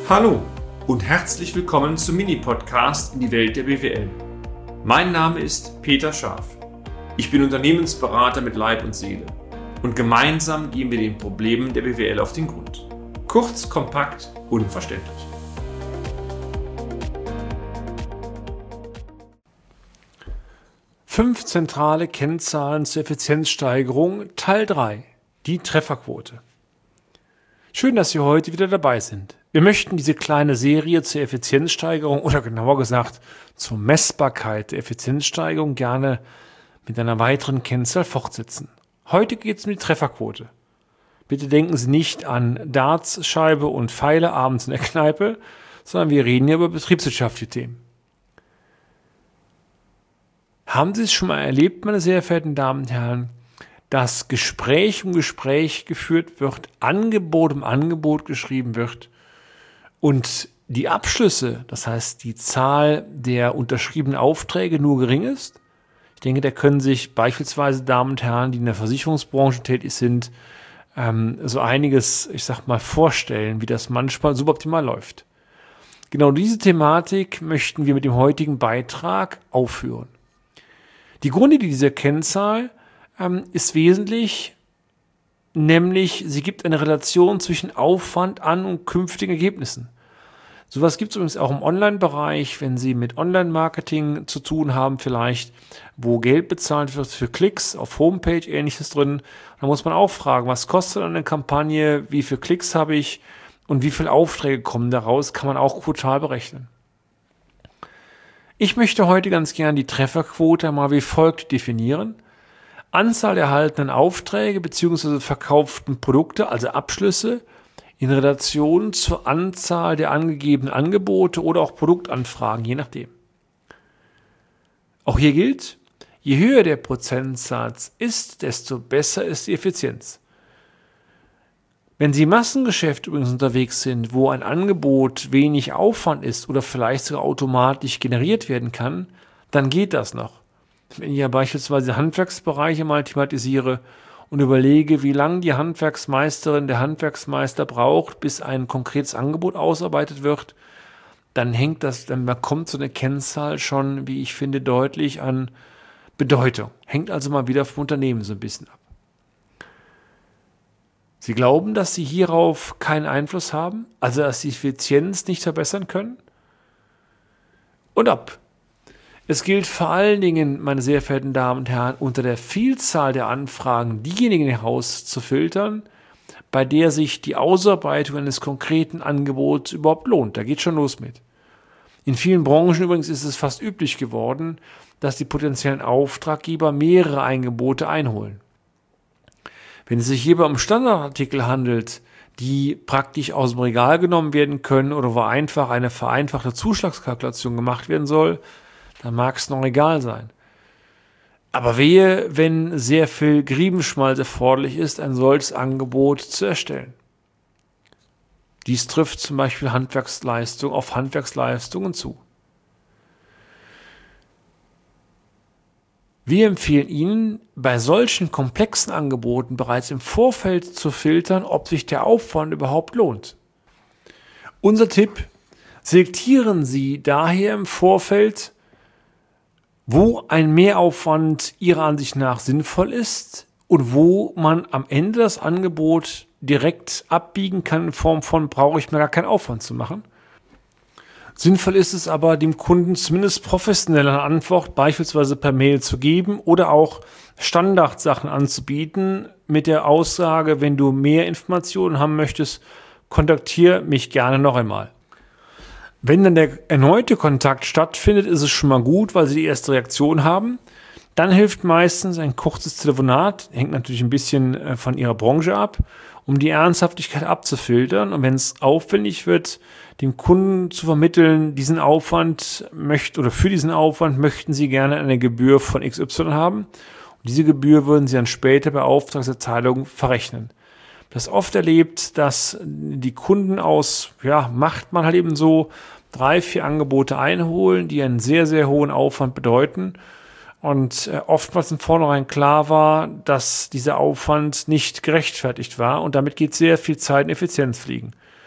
Hallo und herzlich willkommen zum Mini-Podcast in die Welt der BWL. Mein Name ist Peter Scharf. Ich bin Unternehmensberater mit Leib und Seele und gemeinsam gehen wir den Problemen der BWL auf den Grund. Kurz, kompakt, unverständlich. Fünf zentrale Kennzahlen zur Effizienzsteigerung, Teil 3, die Trefferquote. Schön, dass Sie heute wieder dabei sind. Wir möchten diese kleine Serie zur Effizienzsteigerung oder genauer gesagt zur Messbarkeit der Effizienzsteigerung gerne mit einer weiteren Kennzahl fortsetzen. Heute geht es um die Trefferquote. Bitte denken Sie nicht an Dartscheibe und Pfeile abends in der Kneipe, sondern wir reden hier über betriebswirtschaftliche Themen. Haben Sie es schon mal erlebt, meine sehr verehrten Damen und Herren, dass Gespräch um Gespräch geführt wird, Angebot um Angebot geschrieben wird und die Abschlüsse, das heißt die Zahl der unterschriebenen Aufträge nur gering ist? Ich denke, da können sich beispielsweise Damen und Herren, die in der Versicherungsbranche tätig sind, so einiges, vorstellen, wie das manchmal suboptimal läuft. Genau diese Thematik möchten wir mit dem heutigen Beitrag aufführen. Die Grundidee dieser Kennzahl ist wesentlich, nämlich sie gibt eine Relation zwischen Aufwand an und künftigen Ergebnissen. Sowas gibt es übrigens auch im Online-Bereich, wenn Sie mit Online-Marketing zu tun haben vielleicht, wo Geld bezahlt wird für Klicks auf Homepage, ähnliches drin. Da muss man auch fragen, was kostet eine Kampagne, wie viele Klicks habe ich und wie viele Aufträge kommen daraus, kann man auch quotal berechnen. Ich möchte heute ganz gern die Trefferquote mal wie folgt definieren. Anzahl der erhaltenen Aufträge bzw. verkauften Produkte, also Abschlüsse, in Relation zur Anzahl der angegebenen Angebote oder auch Produktanfragen, je nachdem. Auch hier gilt, je höher der Prozentsatz ist, desto besser ist die Effizienz. Wenn Sie im Massengeschäft übrigens unterwegs sind, wo ein Angebot wenig Aufwand ist oder vielleicht sogar automatisch generiert werden kann, dann geht das noch. Wenn ich ja beispielsweise Handwerksbereiche mal thematisiere und überlege, wie lange die Handwerksmeisterin, der Handwerksmeister braucht, bis ein konkretes Angebot ausarbeitet wird, dann kommt so eine Kennzahl schon, wie ich finde, deutlich an Bedeutung. Hängt also mal wieder vom Unternehmen so ein bisschen ab. Sie glauben, dass Sie hierauf keinen Einfluss haben, also dass Sie die Effizienz nicht verbessern können? Und ab. Es gilt vor allen Dingen, meine sehr verehrten Damen und Herren, unter der Vielzahl der Anfragen diejenigen herauszufiltern, bei der sich die Ausarbeitung eines konkreten Angebots überhaupt lohnt. Da geht schon los mit. In vielen Branchen übrigens ist es fast üblich geworden, dass die potenziellen Auftraggeber mehrere Angebote einholen. Wenn es sich hierbei um Standardartikel handelt, die praktisch aus dem Regal genommen werden können oder wo einfach eine vereinfachte Zuschlagskalkulation gemacht werden soll, dann mag es noch egal sein. Aber wehe, wenn sehr viel Griebenschmalz erforderlich ist, ein solches Angebot zu erstellen. Dies trifft zum Beispiel auf Handwerksleistungen zu. Wir empfehlen Ihnen, bei solchen komplexen Angeboten bereits im Vorfeld zu filtern, ob sich der Aufwand überhaupt lohnt. Unser Tipp: Selektieren Sie daher im Vorfeld, wo ein Mehraufwand Ihrer Ansicht nach sinnvoll ist und wo man am Ende das Angebot direkt abbiegen kann in Form von, brauche ich mir gar keinen Aufwand zu machen. Sinnvoll ist es aber, dem Kunden zumindest professionell eine Antwort beispielsweise per Mail zu geben oder auch Standardsachen anzubieten mit der Aussage, wenn du mehr Informationen haben möchtest, kontaktiere mich gerne noch einmal. Wenn dann der erneute Kontakt stattfindet, ist es schon mal gut, weil Sie die erste Reaktion haben. Dann hilft meistens ein kurzes Telefonat, hängt natürlich ein bisschen von Ihrer Branche ab, um die Ernsthaftigkeit abzufiltern. Und wenn es aufwendig wird, dem Kunden zu vermitteln, für diesen Aufwand möchten Sie gerne eine Gebühr von XY haben. Und diese Gebühr würden Sie dann später bei Auftragserteilung verrechnen. Das oft erlebt, dass die Kunden macht man halt eben so 3-4 Angebote einholen, die einen sehr, sehr hohen Aufwand bedeuten. Und oftmals im Vornherein klar war, dass dieser Aufwand nicht gerechtfertigt war und damit geht sehr viel Zeit und Effizienz fliegen.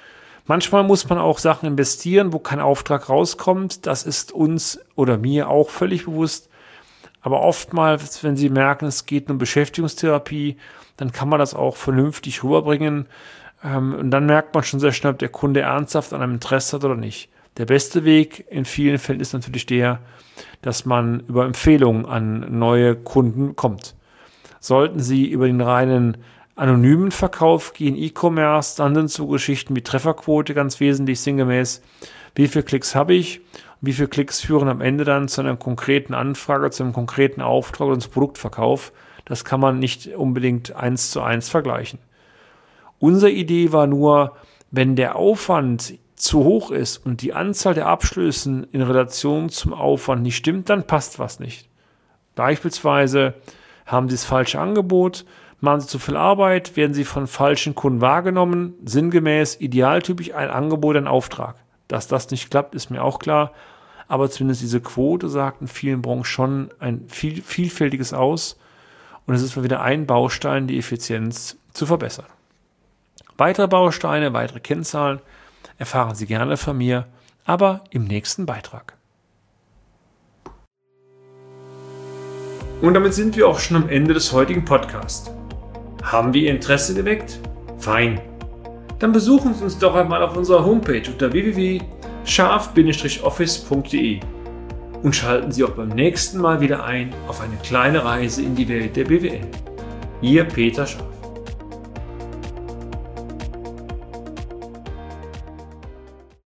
Manchmal muss man auch Sachen investieren, wo kein Auftrag rauskommt. Das ist uns oder mir auch völlig bewusst. Aber oftmals, wenn Sie merken, es geht um Beschäftigungstherapie, dann kann man das auch vernünftig rüberbringen. Und dann merkt man schon sehr schnell, ob der Kunde ernsthaft an einem Interesse hat oder nicht. Der beste Weg in vielen Fällen ist natürlich der, dass man über Empfehlungen an neue Kunden kommt. Sollten Sie über den reinen anonymen Verkauf gehen, E-Commerce, dann sind so Geschichten wie Trefferquote ganz wesentlich sinngemäß. Wie viele Klicks habe ich? Wie viele Klicks führen am Ende dann zu einer konkreten Anfrage, zu einem konkreten Auftrag und zum Produktverkauf? Das kann man nicht unbedingt 1:1 vergleichen. Unsere Idee war nur, wenn der Aufwand zu hoch ist und die Anzahl der Abschlüssen in Relation zum Aufwand nicht stimmt, dann passt was nicht. Beispielsweise haben Sie das falsche Angebot, machen Sie zu viel Arbeit, werden Sie von falschen Kunden wahrgenommen, sinngemäß, idealtypisch ein Angebot, ein Auftrag. Dass das nicht klappt, ist mir auch klar, aber zumindest diese Quote sagt in vielen Branchen schon ein vielfältiges aus und es ist mal wieder ein Baustein, die Effizienz zu verbessern. Weitere Bausteine, weitere Kennzahlen erfahren Sie gerne von mir, aber im nächsten Beitrag. Und damit sind wir auch schon am Ende des heutigen Podcasts. Haben wir Ihr Interesse geweckt? Fein. Dann besuchen Sie uns doch einmal auf unserer Homepage unter www.scharf-office.de und schalten Sie auch beim nächsten Mal wieder ein auf eine kleine Reise in die Welt der BWL. Ihr Peter Scharf.